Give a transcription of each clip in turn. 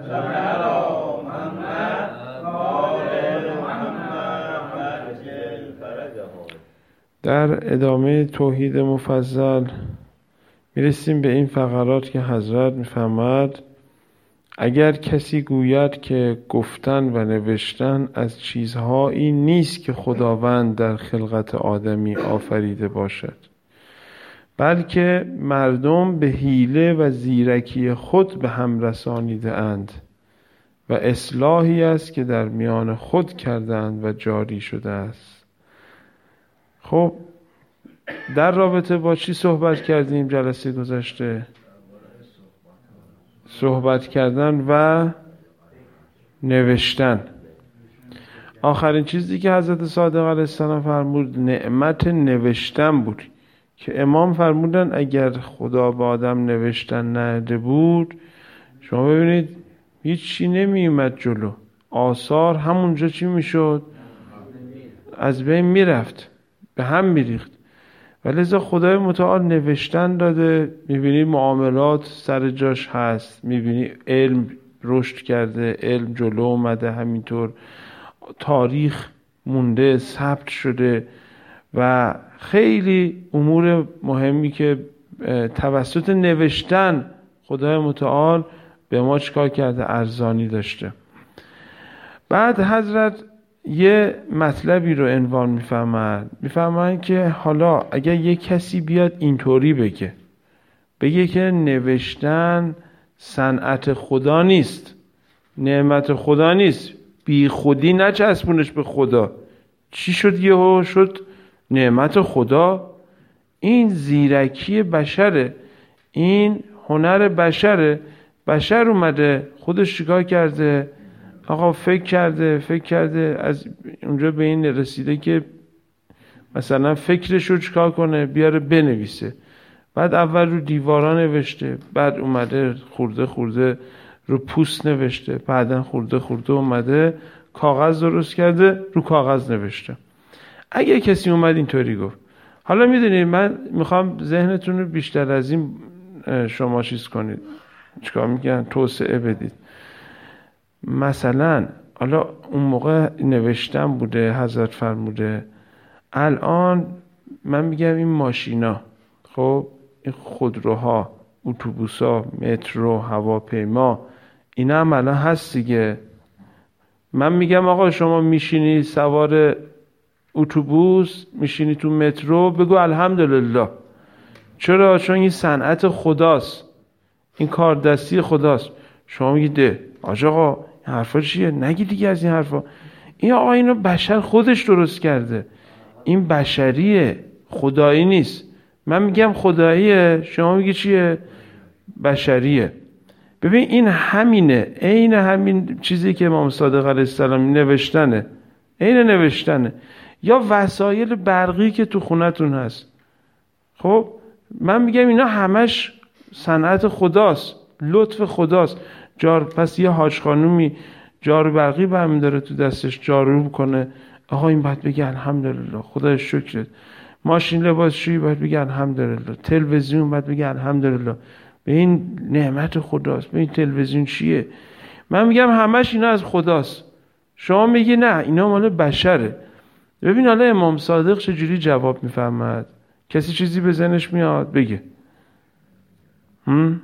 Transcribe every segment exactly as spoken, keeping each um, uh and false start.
در ادامه توحید مفضل میرسیم به این فقرات که حضرت میفرماد اگر کسی گوید که گفتن و نوشتن از چیزهایی نیست که خداوند در خلقت آدمی آفریده باشد، بلکه مردم به حیله و زیرکی خود به هم رسانیده اند و اصلاحی است که در میان خود کردند و جاری شده است. خب در رابطه با چی صحبت کردیم جلسه گذشته؟ صحبت کردن و نوشتن. آخرین چیزی که حضرت صادق علیه السلام فرمود نعمت نوشتن بود که امام فرمودن اگر خدا به آدم نوشتن نده بود، شما ببینید هیچ چی نمی اومد جلو، آثار همونجا چی میشد؟ از بین میرفت، به هم میریخت. ولذا خدای متعال نوشتن داده، میبینی معاملات سر جاش هست، میبینی علم رشد کرده، علم جلو اومده، همینطور تاریخ مونده، ثبت شده و خیلی امور مهمی که توسط نوشتن خدای متعال به ما چکار کرده؟ ارزانی داشته. بعد حضرت یه مطلبی رو عنوان میفهمن میفهمن که حالا اگر یه کسی بیاد اینطوری بگه بگه که نوشتن صنعت خدا نیست، نعمت خدا نیست، بی خودی نچسبونش به خدا، چی شد یهو شد نعمت خدا؟ این زیرکی بشره، این هنر بشره. بشر اومده خودش چیکار کرده؟ آقا فکر کرده فکر کرده از اونجا به این رسیده که مثلا فکرش رو چیکار کنه؟ بیاره بنویسه. بعد اول رو دیوارا نوشته، بعد اومده خورده خورده رو پوست نوشته، بعدن خورده خورده اومده کاغذ درست کرده رو کاغذ نوشته. اگه کسی اومد اینطوری گفت، حالا میدونید من میخوام ذهنتون رو بیشتر از این شما چیز کنید، چیکار میگن؟ توسعه بدید. مثلا حالا اون موقع نوشتن بوده، حضرت فرموده، الان من میگم این ماشینا، خب این خودروها، اتوبوسا، مترو، هواپیما، اینا هم الان هست دیگه. من میگم آقا شما میشینی سوار اتوبوس، میشینی تو مترو، بگو الحمدلله. چرا؟ چون این صنعت خداست، این کار دستی خداست. شما میگی ده آج آقا این حرفا چیه؟ نگی دیگه از این حرفا. این آقا اینو بشر خودش درست کرده، این بشریه، خدایی نیست. من میگم خداییه، شما میگی چیه؟ بشریه. ببین این همینه، عین همین چیزی که امام صادق علیه السلام نوشتنه، عین نوشتنه. یا وسایل برقی که تو خونتون هست، خب من میگم اینا همش صنعت خداست، لطف خداست. جار پس یه حاج خانومی جارو برقی برمی داره تو دستش، جارو میکنه، آقا این باید بگه الحمدلله، خدای شکرت. ماشین لباسشویی باید بگه الحمدلله، تلویزیون باید بگه الحمدلله، به این نعمت خداست. به این تلویزیون چیه؟ من میگم همش اینا از خداست. شما میگی نه اینا مال بشره. ببین حالا امام صادق چجوری جواب میفرماد؟ کسی چیزی به ذهنش میاد بگه. هم؟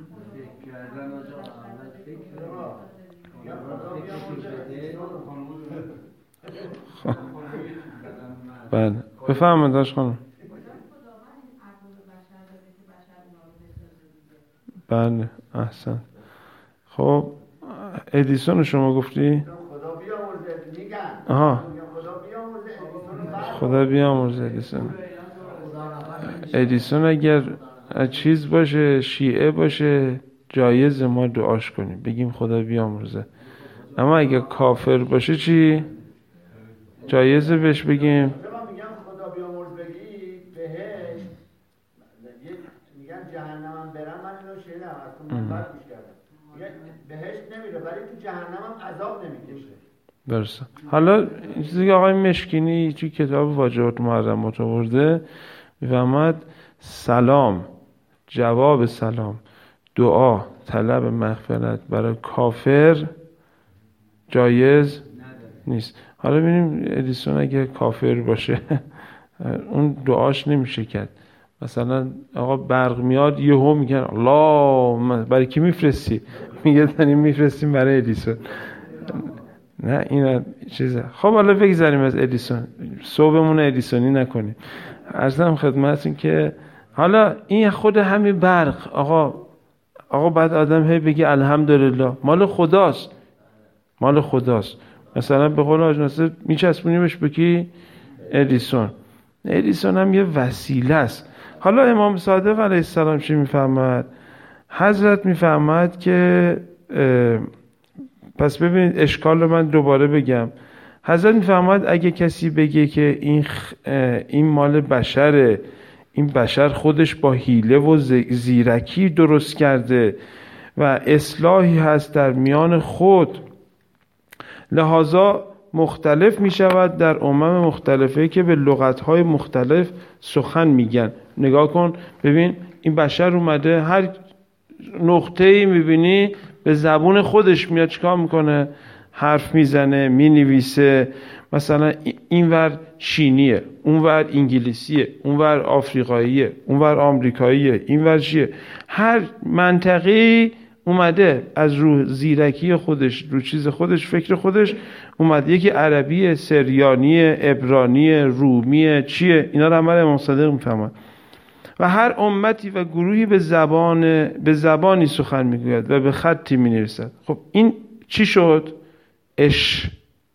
بله بفرمایید داش خانم. بله احسن. خب ادیسون شما گفتی؟ خدا بیامرزه میگن. آها خدا بیامرزه ادیسون. ادیسون اگر چیز باشه، شیعه باشه، جایز ما دعاش کنیم، بگیم خدا بیامرزه. اما اگر کافر باشه چی؟ جایزه بهش بگیم خدا بیامرز بگی بهش میگن جهنمم برم. من اینو شنیدم از تو منبر گوش کردم، میگن بهش نمیره ولی تو جهنمم عذاب نمیکشه. درسته. حالا این چیزی که آقای مشکینی توی کتاب واجبات محرمات آورده، میفهمد سلام، جواب سلام، دعا طلب مغفرت برای کافر جایز نیست. حالا ببینیم ادیسون اگه کافر باشه اون دعاش نمیشه کرد. مثلا آقا برق میاد یهو میگن الله، برای کی میفرستی؟ میگه داریم میفرستیم برای ادیسون. نه این چیزه. خب حالا بگذاریم از ادیسون، صوبمون ادیسونی نکنیم. عرضم خدمتتون که حالا این خود همین برق، آقا آقا بعد آدم هی بگی الحمدلله، مال خداست، مال خداست. مثلا به قول حاج ناصر میچسبونیمش به کی؟ ادیسون. ادیسون هم یه وسیله است. حالا امام صادق علیه السلام چی میفهمد؟ حضرت میفهمد که پس ببینید اشکال رو من دوباره بگم. حضرت میفهمد اگه کسی بگه که این خ... این مال بشره، این بشر خودش با حیله و زیرکی درست کرده و اصلاحی هست در میان خود، لحاظا مختلف می شود در امم مختلفه که به لغتهای مختلف سخن میگن. نگاه کن ببین این بشر اومده هر نقطه‌ای میبینی به زبون خودش میاد چیکار میکنه؟ حرف میزنه، مینویسه. مثلا اینور چینیه، اونور انگلیسیه، اونور آفریقاییه، اونور آمریکاییه، اینور چیه. هر منطقه‌ای اومده از رو زیرکی خودش، رو چیز خودش، فکر خودش اومده. یکی عربیه، سریانیه، عبرانیه، رومیه، چیه. اینا رو عمل امام صادق میفهمن. و هر امتی و گروهی به زبان به زبانی سخن میگوید و به خطی مینویسد. خب این چی شد؟ اش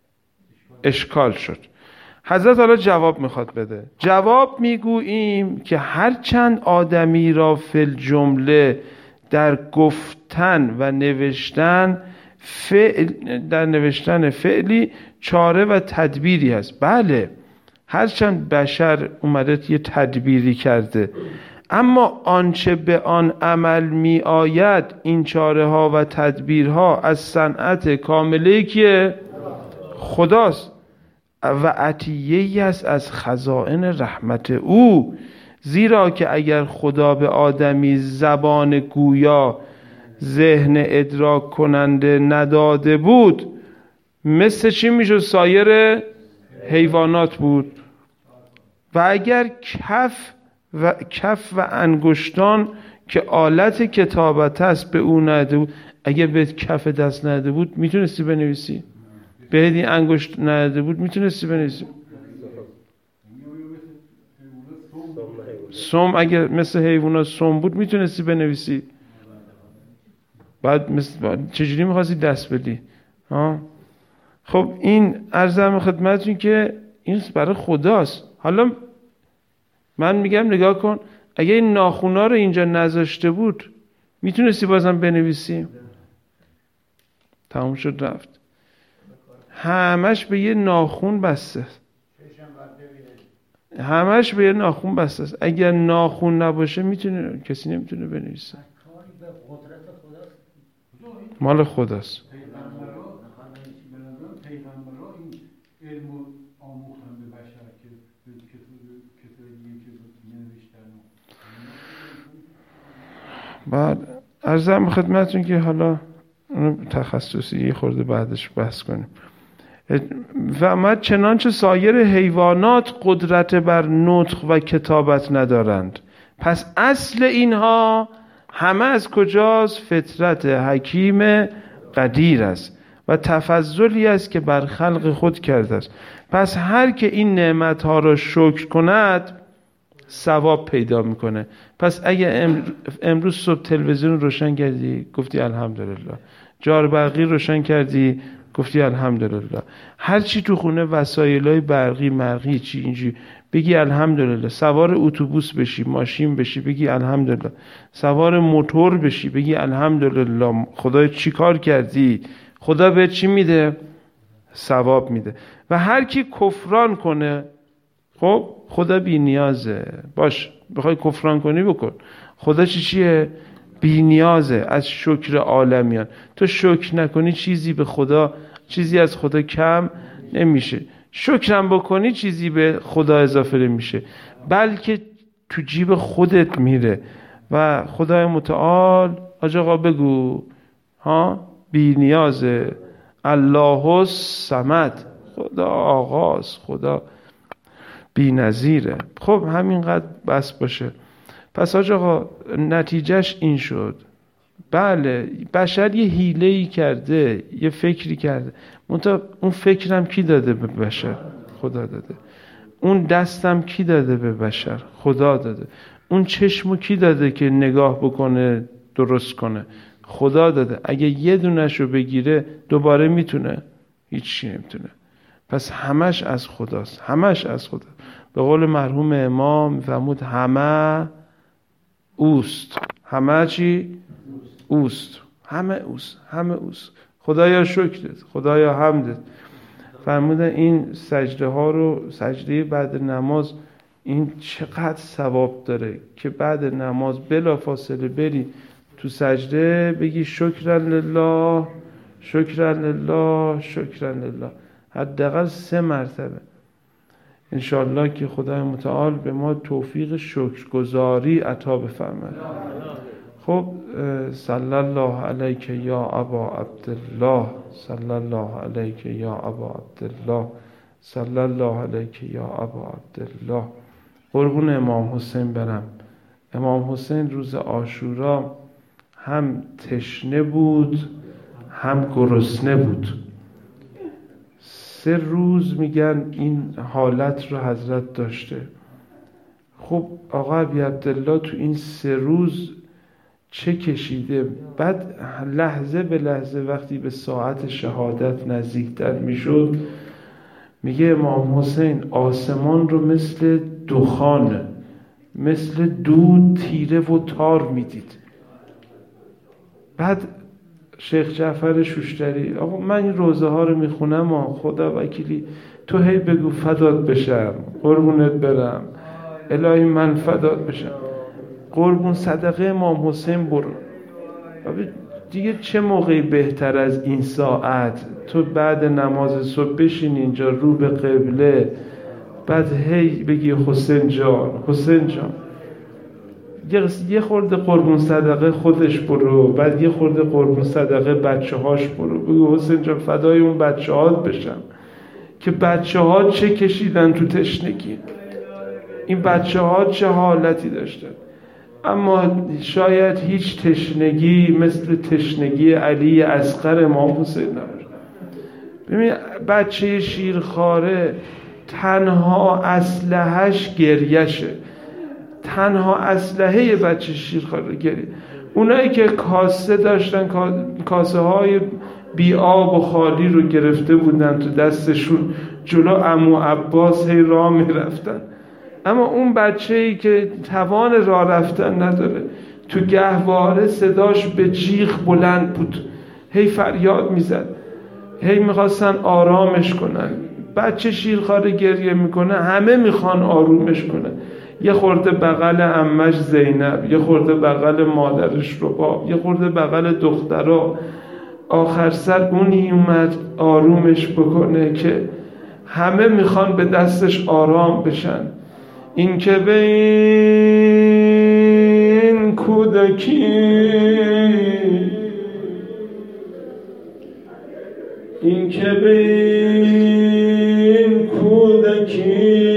اشکال شد. حضرت حالا جواب میخواد بده. جواب میگوییم که هر چند آدمی را فی الجمله در گفتن و نوشتن فعل در نوشتن فعلی چاره و تدبیری هست. بله هرچند بشر اومده یه تدبیری کرده، اما آنچه به آن عمل می آید این چاره ها و تدبیرها از صنعت کامله که خداست و عطیه‌ای است از خزائن رحمت او. زیرا که اگر خدا به آدمی زبان گویا، ذهن ادراک کننده نداده بود، مثل چی میشد؟ سایر حیوانات بود. و اگر کف و کف و انگشتان که آلت کتابت است به او نده بود، اگر به کف دست نده بود میتونستی بنویسی؟ به این انگشت نده بود میتونستی بنویسی؟ سم اگر مثل حیوانات سم بود میتونستی بنویسی؟ بعد مثل چجوری میخواستی دست بدی؟ ها؟ خب این عرضم خدمتتون که این برای خداست. حالا من میگم نگاه کن، اگه این ناخونا رو اینجا نذاشته بود میتونستی بازم بنویسی؟ تموم شد رفت. همش به یه ناخون بسته، همش به یه ناخون بسته است. اگر ناخون نباشه میتونه کسی نمیتونه بنویسه. مال خداست. بعد عرضم خدمتتون که حالا تخصصی یه خورده بعدش بحث کنیم. و ما چنانچه سایر حیوانات قدرت بر نطق و کتابت ندارند، پس اصل اینها همه از کجاست؟ فطرت حکیم قدیر است و تفضلی است که بر خلق خود کرده است. پس هر که این نعمتها را شکر کند ثواب پیدا میکنه. پس اگه امروز صبح تلویزیون روشن کردی گفتی الحمدلله، جار برقی روشن کردی گفتی الحمدلله، هر چی تو خونه وسایلای برقی مرغی چی اینجوری بگی الحمدلله، سوار اتوبوس بشی، ماشین بشی بگی الحمدلله، سوار موتور بشی بگی الحمدلله. خدای چی کار کردی؟ خدا به چی میده؟ ثواب میده. و هر کی کفران کنه، خب خدا بی نیازه، باش بخوای کفران کنی بکن. خدا چی چیه؟ بی نیازه از شکر عالمیان. تو شکر نکنی چیزی به خدا، چیزی از خدا کم نمیشه. شکرم بکنی چیزی به خدا اضافه نمیشه، بلکه تو جیب خودت میره. و خدای متعال حاج آقا بگو ها، بی نیازه. الله الصمد، خدا آغاز، خدا بی نظیره. خب همینقدر بس باشه. پس حاج آقا نتیجهش این شد، بله بشر یه حیله‌ای کرده، یه فکری کرده، منتها اون فکرم کی داده به بشر؟ خدا داده. اون دستم کی داده به بشر؟ خدا داده. اون چشمو کی داده که نگاه بکنه درست کنه؟ خدا داده. اگه یه دونه‌شو بگیره دوباره میتونه؟ هیچی نمیتونه. پس همش از خداست، همش از خدا. به قول مرحوم امام میفرمود همه اوست. همه چی؟ اوست. همه اوست. همه اوست. خدایا شکرت، خدایا حمدت. فرمودن این سجده ها رو، سجده بعد نماز، این چقدر ثواب داره که بعد نماز بلا فاصله بری تو سجده بگی شکرن لله، شکرن لله، شکرن لله، حداقل سه مرتبه. انشاءالله که خدای متعال به ما توفیق شکرگزاری عطا بفرماید. خب صلی الله علیک یا ابا عبدالله، صلی الله علیک یا ابا عبدالله، صلی الله علیک یا ابا عبدالله. قربون امام حسین برم. امام حسین روز عاشورا هم تشنه بود هم گرسنه بود. سه روز میگن این حالت رو حضرت داشته. خب آقا ابی عبدالله تو این سه روز چه کشیده؟ بعد لحظه به لحظه وقتی به ساعت شهادت نزدیکتر میشد، میگه امام حسین آسمان رو مثل دخان، مثل دود تیره و تار میدید. بعد شیخ جعفر شوشتری، آقا من این روزه ها رو میخونم و خدا وکیلی تو هی بگو فدات بشم، قربونت برم، الهی من فدات بشم، قربون صدقه امام حسین برو. دیگه چه موقعی بهتر از این ساعت تو بعد نماز صبح بشین اینجا رو به قبله، بعد هی بگی حسین جان، حسین جان. یه خورده قربون صدقه خودش برو، بعد یه خورده قربون صدقه بچه هاش برو، بگو حسین جان فدای اون بچه هات بشم که بچه ها چه کشیدن تو تشنگی، این بچه ها چه حالتی داشتن. اما شاید هیچ تشنگی مثل تشنگی علی اصغر امام حسین نباشه. ببین بچه شیرخواره تنها اسلحه‌اش گریشه، تنها اسلحه بچه شیرخواره گریه. اونایی که کاسه داشتن، کاسه های بی آب و خالی رو گرفته بودن تو دستشون، جلو عمو عباس هی راه میرفتن. اما اون بچه‌ای که توان راه رفتن نداره، تو گهواره صداش به جیغ بلند بود، هی فریاد میزد، هی میخواستن آرامش کنن. بچه شیرخواره گریه میکنه، همه میخوان آرومش کنن. یه خورده بغل عمش زینب، یه خورده بغل مادرش رباب، یه خورده بغل دخترها. آخر سر اونی اومد آرومش بکنه که همه میخوان به دستش آرام بشن. این که به این کودکی، این که به این کودکی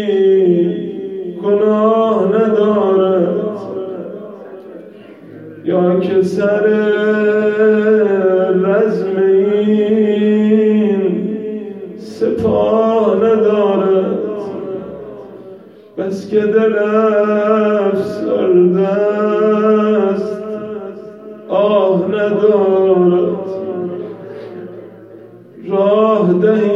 گناه ندارد، یا که سر رزم این سپاه ندارد، بس که دل افسرده است آه ندارد. راه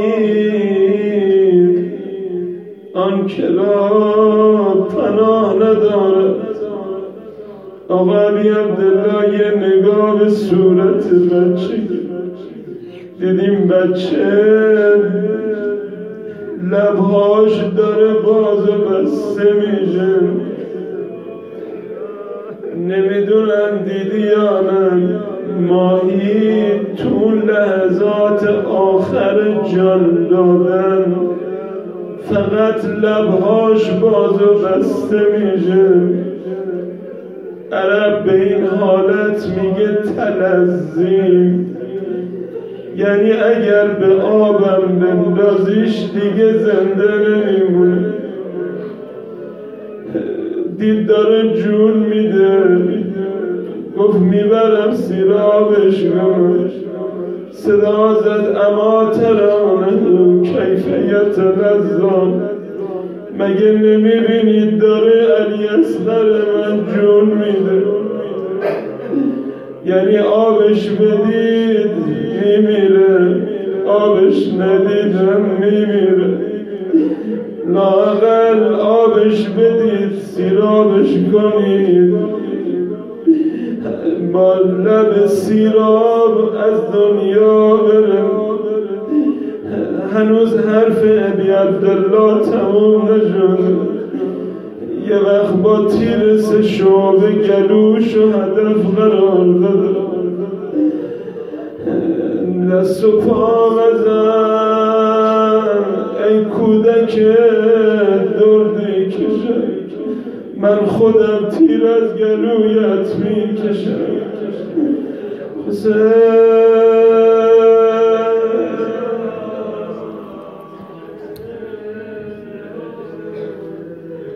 دهید آن که را پناه ندارد. آقا علی عبدالله یه نگاه به صورت بچه دیدیم، بچه لبهاش داره باز و بسته میشه. نمیدونم دیدی یا نه، ماهی تو لحظات آخر جان دادن فقط لبهاش باز و بسته میشه. عرب به این حالت میگه تلزیم، یعنی اگر به آبم بندازیش دیگه زنده نمیمونه. دید داره جون میده، گفت میبرم سیرابش گمش. صدا زد اما ترانه کیفیت لذان، مگه نمیبینید داره علی اصغر من جون میده؟ یعنی آبش بدید میمیره، آبش ندیدم میمیره. لااقل آبش بدید سیرابش کنید، با لب سیراب از دنیا برم. هنوز حرف ابی عبدالله تموم نشد، یه وقت با تیر سه شعبه گلوش و هدف قرار داد. دست و پا بزن ای کودک دردی کشم، من خودم تیر از گلویت می کشم. حسین